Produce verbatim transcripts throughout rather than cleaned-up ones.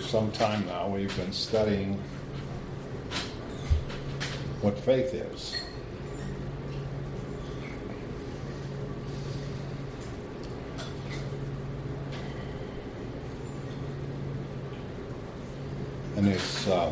some time now, we've been studying what faith is. And it's uh,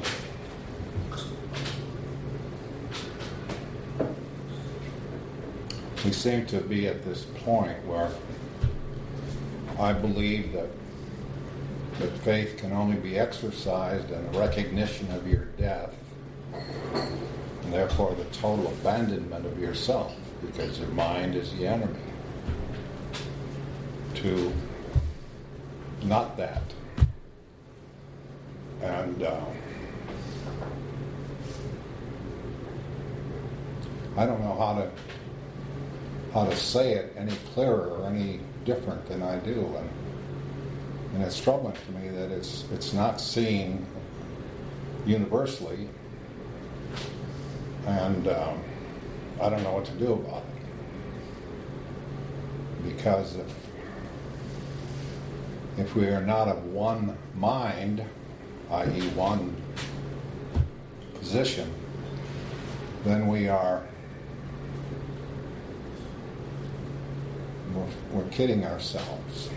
we seem to be at this point where I believe that that faith can only be exercised in the recognition of your death, and therefore the total abandonment of yourself, because your mind is the enemy. To not that. And uh, I don't know how to how to say it any clearer or any different than I do, and and it's troubling to me that it's it's not seen universally, and um, I don't know what to do about it, because if if we are not of one mind, that is one position, then we are, we're, we're kidding ourselves.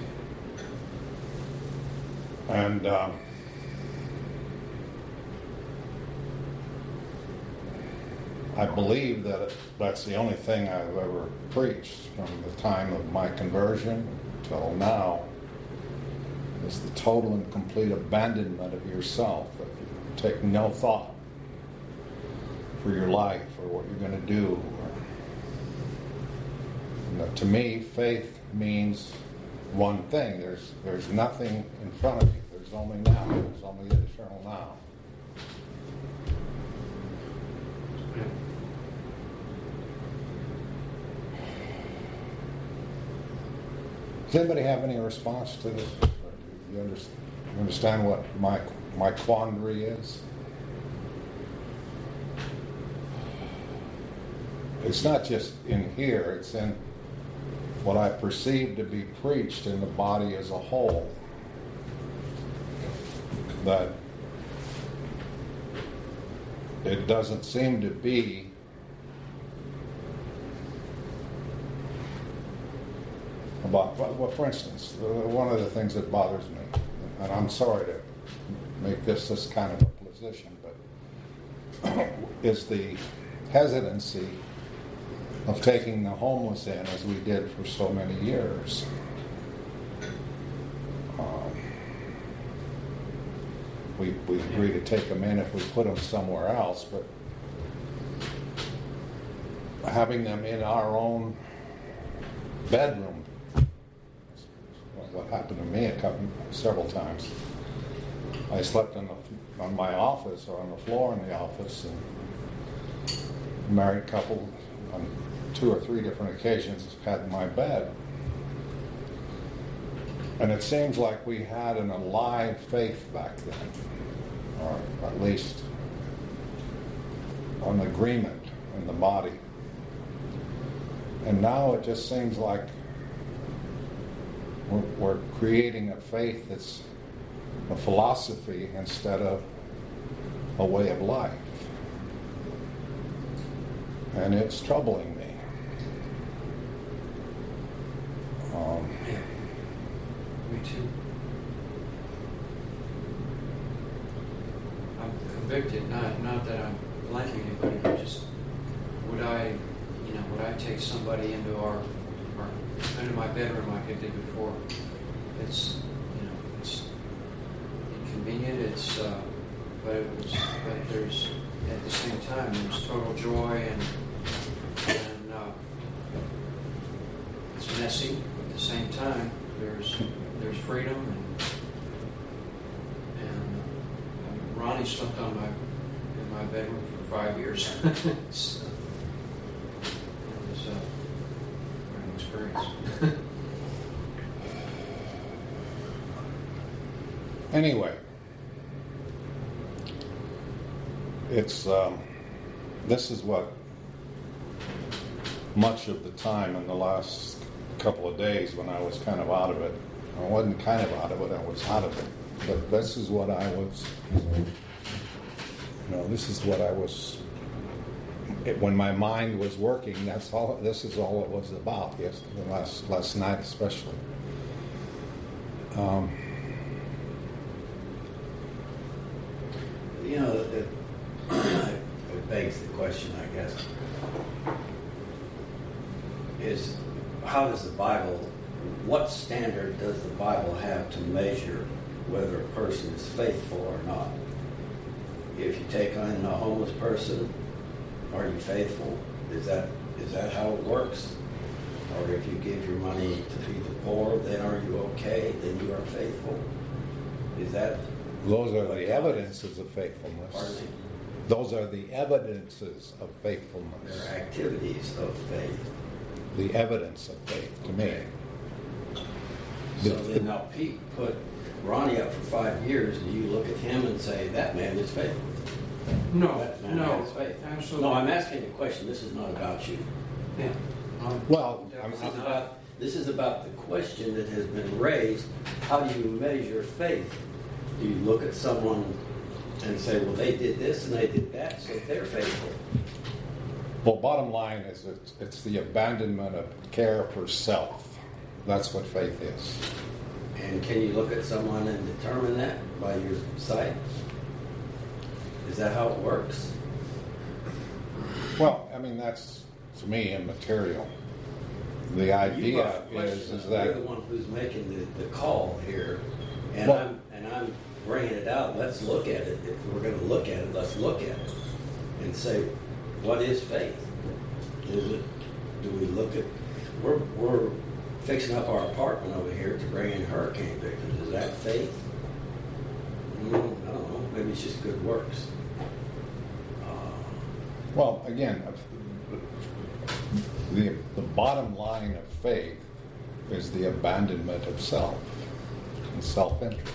And um, I believe that that's the only thing I've ever preached from the time of my conversion till now, is the total and complete abandonment of yourself, that you take no thought for your life or what you're going to do. Or, you know, to me, faith means one thing. There's there's nothing in front of you. There's only now. There's only the eternal now. Does anybody have any response to this? You understand what my my quandary is? It's not just in here, it's in what I perceive to be preached in the body as a whole. That it doesn't seem to be about, well, for instance, one of the things that bothers me, and I'm sorry to make this this kind of a position, but is the hesitancy of taking the homeless in as we did for so many years. Um, we, we agree to take them in if we put them somewhere else, but having them in our own bedroom, what happened to me a couple, several times. I slept in the, on my office or on the floor in the office, and a married couple on two or three different occasions had my bed. And it seems like we had an alive faith back then, or at least an agreement in the body. And now it just seems like we're, we're creating a faith that's a philosophy instead of a way of life. And it's troubling me. Um, yeah, me too. I'm convicted, not not that I'm blaming anybody, but just would I, you know, would I take somebody into our, our into my bedroom like I did before? It's, you know, it's inconvenient. It's, uh, but it was, but there's at the same time there's total joy and and uh, it's messy. At the same time, there's there's freedom, and and uh, Ronnie slept on my in my bedroom for five years. It's, uh, it was uh, quite an experience. Anyway, it's um, this is what much of the time in the last couple of days when I was kind of out of it. I wasn't kind of out of it, I was out of it but this is what I was, you know, this is what I was, it, when my mind was working, that's all, this is all it was about, yes, last, last night especially. Um, you know, it, it begs the question, I guess, is how does the Bible, what standard does the Bible have to measure whether a person is faithful or not? If you take on a homeless person, are you faithful? Is that is that how it works? Or if you give your money to feed the poor, then are you okay? Then you are faithful? Is that... Those are the evidences of faithfulness. Pardon me? Those are the evidences of faithfulness. They're activities of faith. The evidence of faith, to me. So The- then now Pete put Ronnie up for five years, and you look at him and say, that man is faithful. No, That man no, has faith. absolutely. No, I'm asking a question. This is not about you. Yeah. Um, Well, I'm, This is about, this is about the question that has been raised. How do you measure faith? Do you look at someone and say, well, they did this and they did that, so they're faithful? well, bottom line is it's, it's the abandonment of care for self. That's what faith is. And can you look at someone and determine that by your sight? Is that how it works? Well, I mean, that's, to me, immaterial. The You idea brought a is, question is up. You're that, the one who's making the, the call here, and Well- I'm and I'm bringing it out. Let's look at it. If we're going to look at it, let's look at it and say, what is faith? Is it? Do we look at? We're we're fixing up our apartment over here to bring in hurricane victims. Is that faith? Mm, I don't know. Maybe it's just good works. Uh, well, again, the, the bottom line of faith is the abandonment of self and self-interest.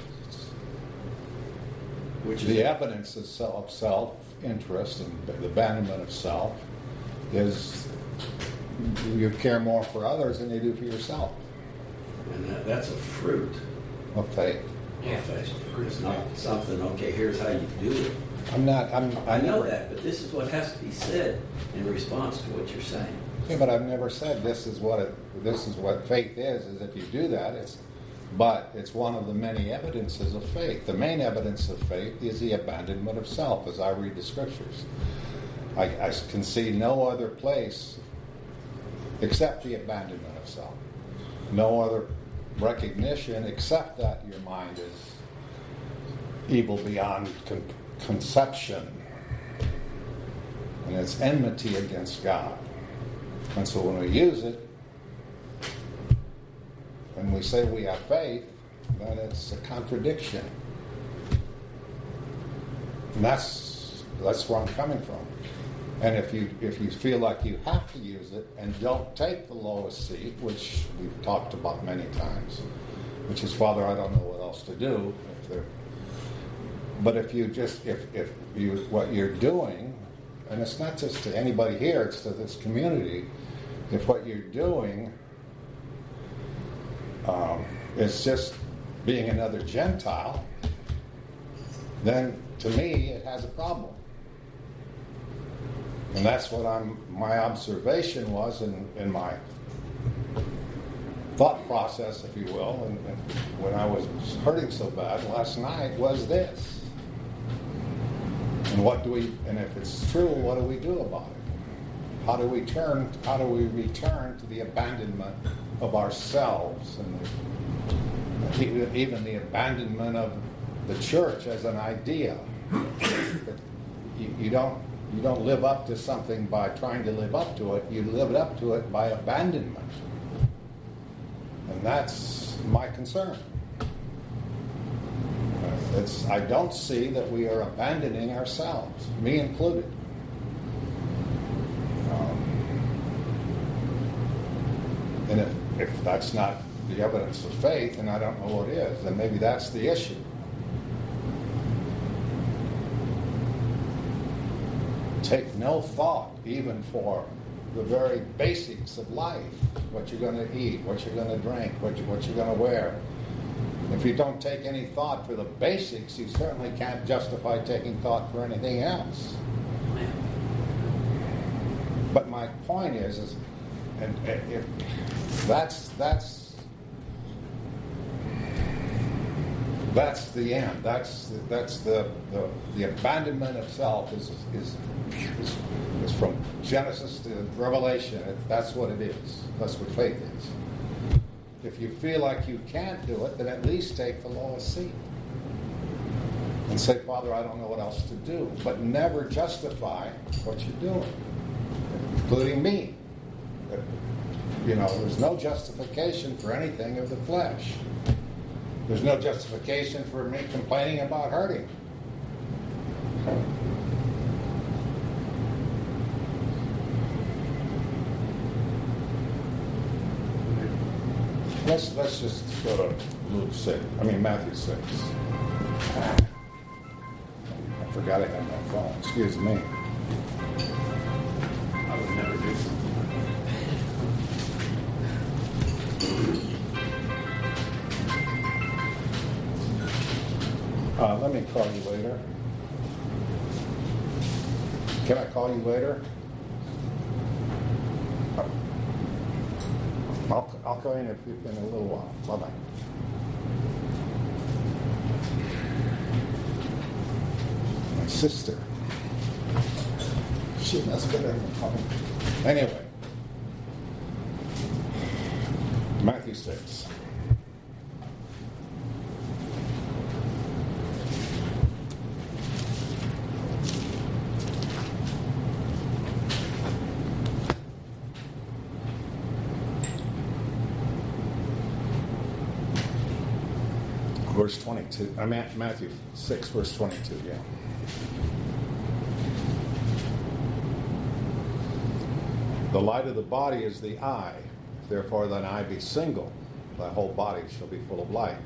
which is The evidence of self, self-interest and the abandonment of self is you care more for others than you do for yourself and that, that's a fruit. of faith. Yeah, of faith. it's a fruit. It's not something. Okay, here's how you do it. I'm not, I'm, I know never- that, but this is what has to be said in response to what you're saying. Yeah, but I've never said this is what it, this is what faith is, is if you do that, it's, but it's one of the many evidences of faith. The main evidence of faith is the abandonment of self, as I read the scriptures. I, I can see no other place except the abandonment of self. No other recognition except that your mind is evil beyond con- conception. And it's enmity against God. And so when we use it, when we say we have faith, then it's a contradiction. And that's that's where I'm coming from. And if you if you feel like you have to use it and don't take the lowest seat, which we've talked about many times, which is, Father, I don't know what else to do. If there, but if you just if if you what you're doing, and it's not just to anybody here, it's to this community. If what you're doing um, is just being another Gentile, then to me it has a problem. And that's what I'm. My observation was in, in my thought process, if you will, and, and when I was hurting so bad last night was this. And what do we? And if it's true, what do we do about it? How do we turn? How do we return to the abandonment of ourselves and even, even the abandonment of the church as an idea? You, you don't. You don't live up to something by trying to live up to it. You live up to it by abandonment. And that's my concern. It's, I don't see that we are abandoning ourselves, me included. Um, and if, if that's not the evidence of faith, and I don't know what is, then maybe that's the issue. Take no thought even for the very basics of life, what you're going to eat, what you're going to drink, what, you, what you're going to wear. If you don't take any thought for the basics, you certainly can't justify taking thought for anything else. But my point is, is and, and if that's that's that's the end. That's that's the the, the abandonment of self is is, is is from Genesis to Revelation. It, that's what it is. That's what faith is. If you feel like you can't do it, then at least take the lowest seat and say, Father, I don't know what else to do. But never justify what you're doing, including me. You know, there's no justification for anything of the flesh. There's no justification for me complaining about hurting. Let's let's just go to Luke six. I mean Matthew six. Ah, I forgot I had my phone. Excuse me. I would never do something like that. Uh, let me call you later. Can I call you later? I'll, I'll call you in a, in a little while. Bye-bye. My sister. She must better than phone. Anyway. Matthew six. Verse twenty-two. I mean Matthew six, verse twenty-two. Yeah. The light of the body is the eye. If therefore thine eye be single, thy whole body shall be full of light.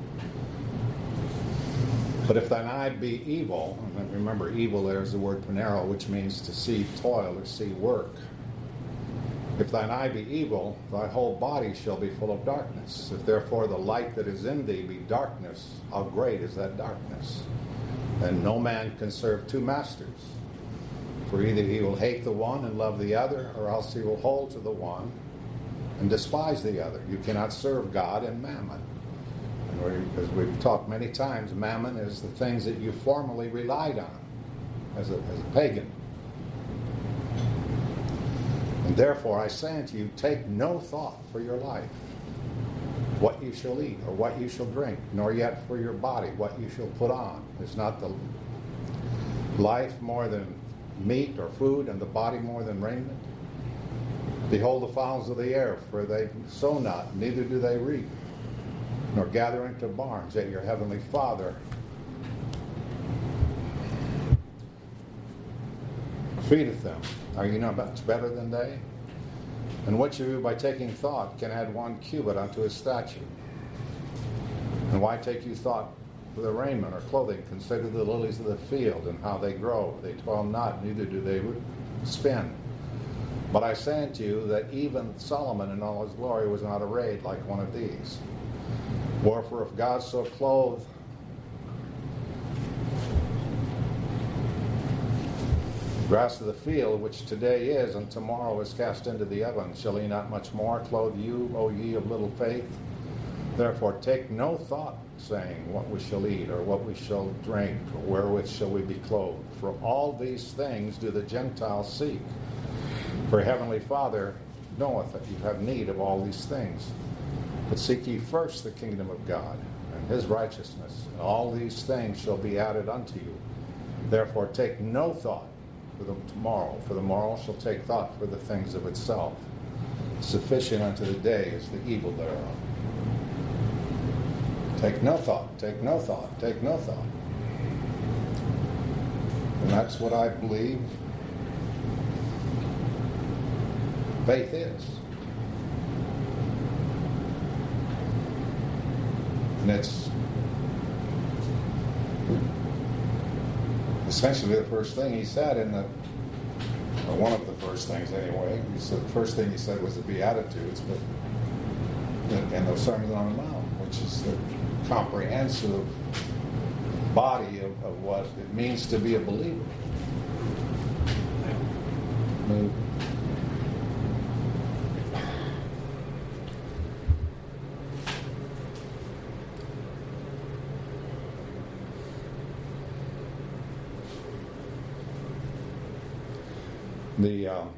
But if thine eye be evil, and remember, evil there is the word panero, which means to see toil or see work. If thine eye be evil, thy whole body shall be full of darkness. If therefore the light that is in thee be darkness, how great is that darkness? And no man can serve two masters. For either he will hate the one and love the other, or else he will hold to the one and despise the other. You cannot serve God and mammon. And we, as we've talked many times, mammon is the things that you formerly relied on as a, as a pagan. And therefore I say unto you, take no thought for your life, what you shall eat or what you shall drink, nor yet for your body, what you shall put on. Is not the life more than meat or food, and the body more than raiment? Behold the fowls of the air, for they sow not, neither do they reap, nor gather into barns, yet your heavenly Father feedeth them. Are you not much better than they? And which of you by taking thought can add one cubit unto his stature? And why take you thought for the raiment or clothing? Consider the lilies of the field and how they grow. They toil not, neither do they spin. But I say unto you that even Solomon in all his glory was not arrayed like one of these. Wherefore if God so clothed grass of the field, which today is and tomorrow is cast into the oven, shall he not much more clothe you, O ye of little faith? Therefore take no thought, saying, what we shall eat, or what we shall drink, or wherewith shall we be clothed. For all these things do the Gentiles seek. For heavenly Father knoweth that you have need of all these things. But seek ye first the kingdom of God, and his righteousness, and all these things shall be added unto you. Therefore take no thought for the tomorrow, for the morrow shall take thought for the things of itself. Sufficient unto the day is the evil thereof. Take no thought, take no thought, take no thought. And that's what I believe faith is. And it's essentially the first thing he said in the, or one of the first things anyway. He said, the first thing he said was the Beatitudes, but in, in the Sermon on the Mount, which is the comprehensive body of, of what it means to be a believer. I mean, the um,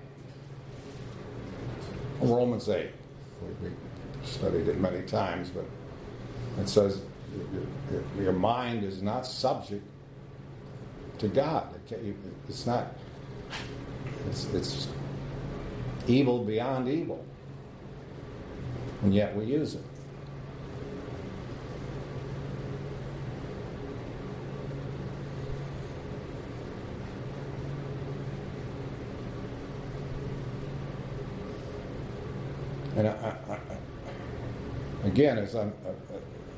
Romans eight, we, we studied it many times, but it says your, your mind is not subject to God. It's not. It's, it's evil beyond evil, and yet we use it. And I, I, I, again, as I'm, uh,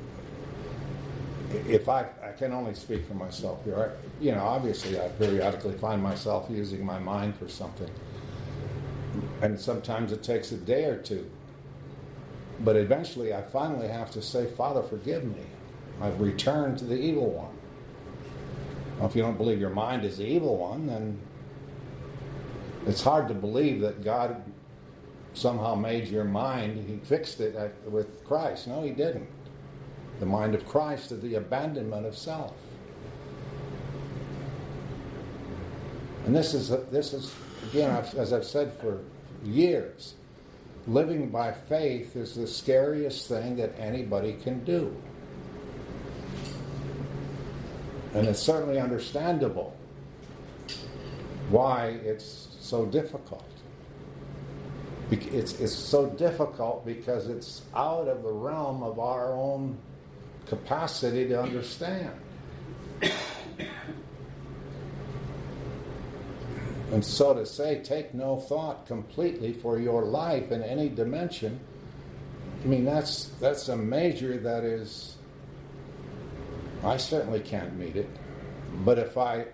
if I, I can only speak for myself here, I, you know, obviously I periodically find myself using my mind for something. And sometimes it takes a day or two. But eventually I finally have to say, Father, forgive me. I've returned to the evil one. Well, if you don't believe your mind is the evil one, then it's hard to believe that God somehow made your mind, he fixed it with Christ. No, he didn't. The mind of Christ is the abandonment of self. And this is, this is again, as I've said for years, living by faith is the scariest thing that anybody can do. And it's certainly understandable why it's so difficult. It's, it's so difficult because it's out of the realm of our own capacity to understand. And so to say, take no thought completely for your life in any dimension, I mean, that's that's a measure that is, I certainly can't meet it. But if I,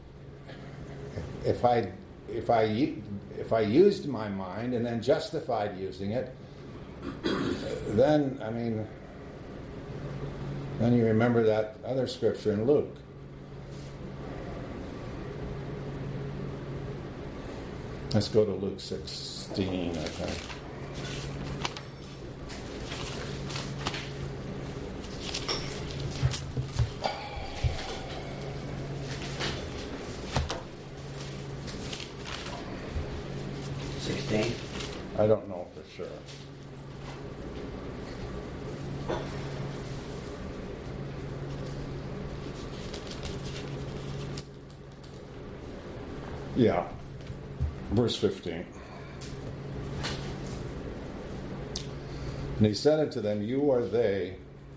if I, if I, if I used my mind and then justified using it, then, I mean, then you remember that other scripture in Luke. Let's go to Luke sixteen, I think. sixteen? I don't know for sure. Yeah. Verse fifteen. And he said unto them, you are they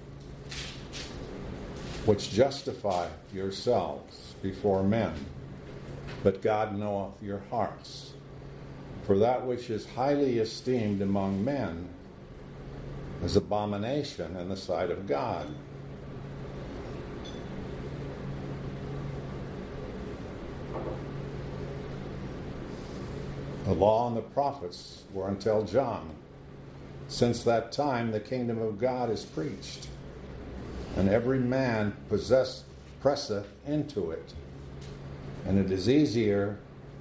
which justify yourselves before men, but God knoweth your hearts. For that which is highly esteemed among men is abomination in the sight of God. The law and the prophets were until John. Since that time the kingdom of God is preached, and every man possess, presseth into it. And it is easier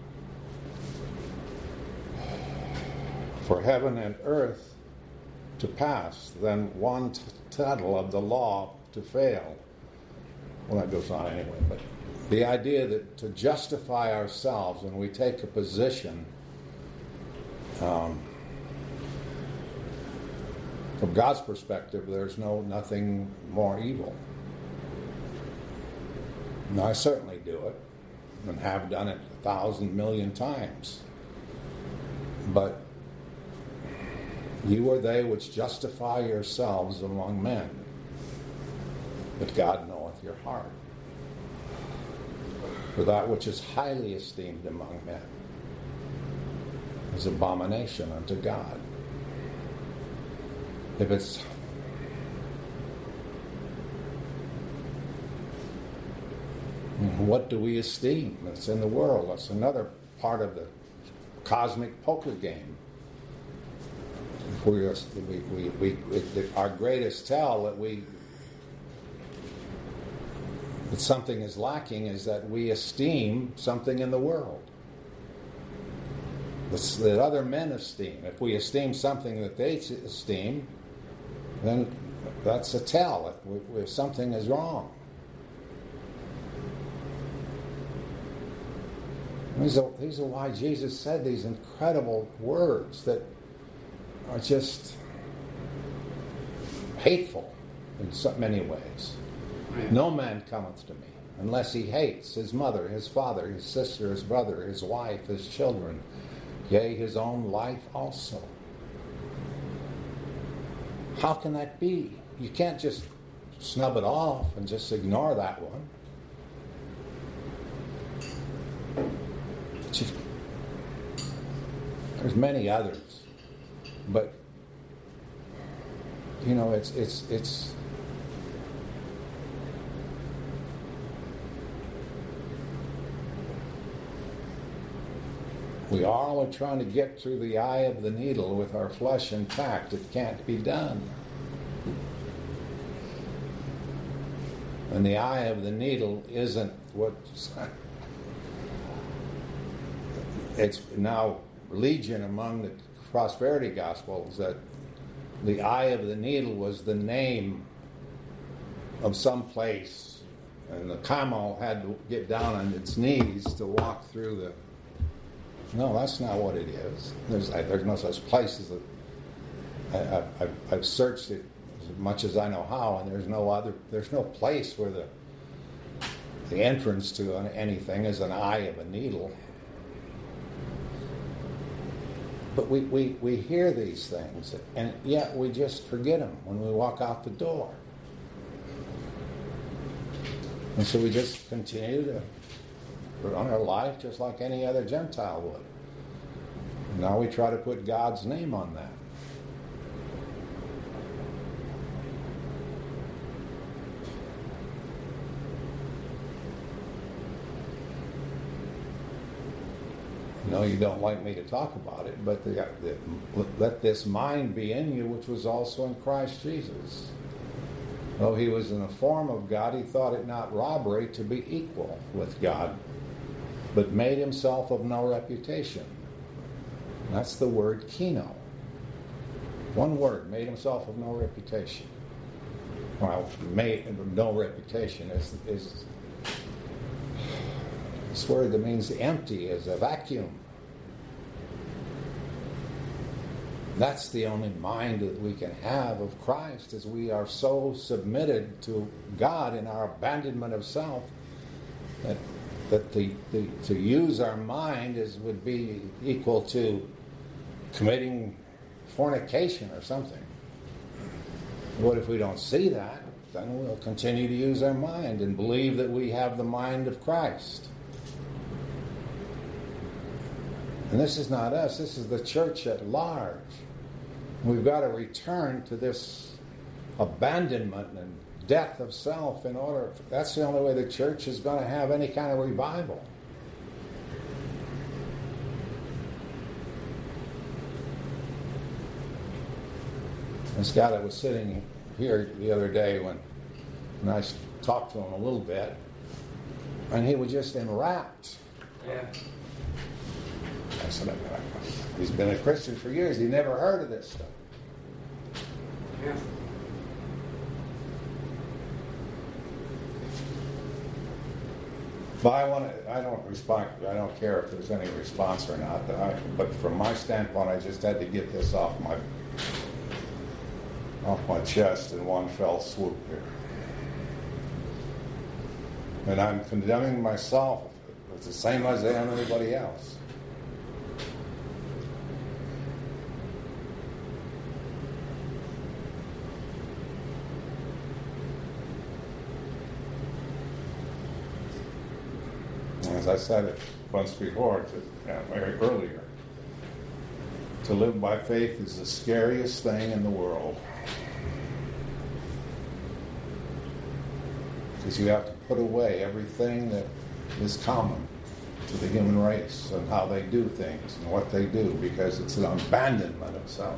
for heaven and earth to pass than one t- tittle of the law to fail. Well, that goes on anyway, but the idea that to justify ourselves when we take a position, um, from God's perspective, there's no nothing more evil. And I certainly do it, and have done it a thousand million times. But you are they which justify yourselves among men, but God knoweth your heart. For that which is highly esteemed among men is abomination unto God. If it's what do we esteem that's in the world? That's another part of the cosmic poker game. If we, are, we, we, we, we, our greatest tell that we that something is lacking is that we esteem something in the world that other men esteem. If we esteem something that they esteem, then that's a tell if something is wrong. These are, these are why Jesus said these incredible words that are just hateful in so many ways. Right. No man cometh to me unless he hates his mother, his father, his sister, his brother, his wife, his children, yea, his own life also. How can that be? You can't just snub it off and just ignore that one. But you, there's many others, but you know, it's it's it's. We all are trying to get through the eye of the needle with our flesh intact. It can't be done. And the eye of the needle isn't what... It's now legion among the prosperity gospels that the eye of the needle was the name of some place, and the camel had to get down on its knees to walk through the... No, that's not what it is. There's, there's no such place as a... I, I've, I've searched it as much as I know how, and there's no other... There's no place where the the entrance to anything is an eye of a needle. But we, we, we hear these things, and yet we just forget them when we walk out the door. And so we just continue to run our life just like any other Gentile would. And now we try to put God's name on that. No, you don't like me to talk about it, but the, the, let this mind be in you, which was also in Christ Jesus. Though he was in the form of God, he thought it not robbery to be equal with God, but made himself of no reputation. That's the word kino. One word, made himself of no reputation. Well, made no reputation is... is this word that means empty is a vacuum. That's the only mind that we can have of Christ, as we are so submitted to God in our abandonment of self that that the, the to use our mind is would be equal to committing fornication or something. What if we don't see that? Then we'll continue to use our mind and believe that we have the mind of Christ. And this is not us, this is the church at large. We've got to return to this abandonment and death of self in order. That's the only way the church is going to have any kind of revival. This guy that was sitting here the other day when, when I talked to him a little bit, and he was just enwrapped. Yeah. I said, he's been a Christian for years. He never heard of this stuff. Yeah. But I want to. I don't respond. I don't care if there's any response or not. But, I, but from my standpoint, I just had to get this off my off my chest in one fell swoop here. And I'm condemning myself. It's the same as I am anybody else. As I said it once before, to, uh, earlier, to live by faith is the scariest thing in the world. Because you have to put away everything that is common to the human race and how they do things and what they do, because it's an abandonment of self.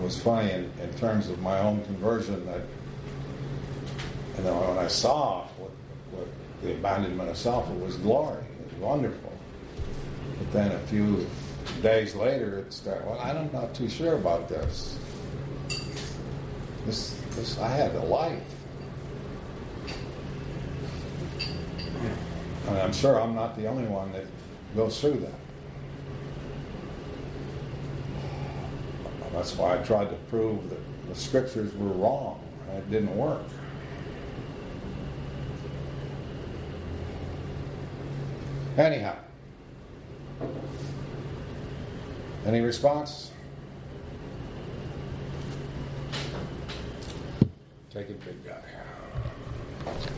was funny in, in terms of my own conversion. That, you know, when I saw what, what the abandonment of self, it was glory. It was wonderful. But then a few days later, it started. Well, I'm not too sure about this. This, this, I had a life. And I'm sure I'm not the only one that goes through that. That's why I tried to prove that the scriptures were wrong. It didn't work. Anyhow. Any response? Take it, big guy.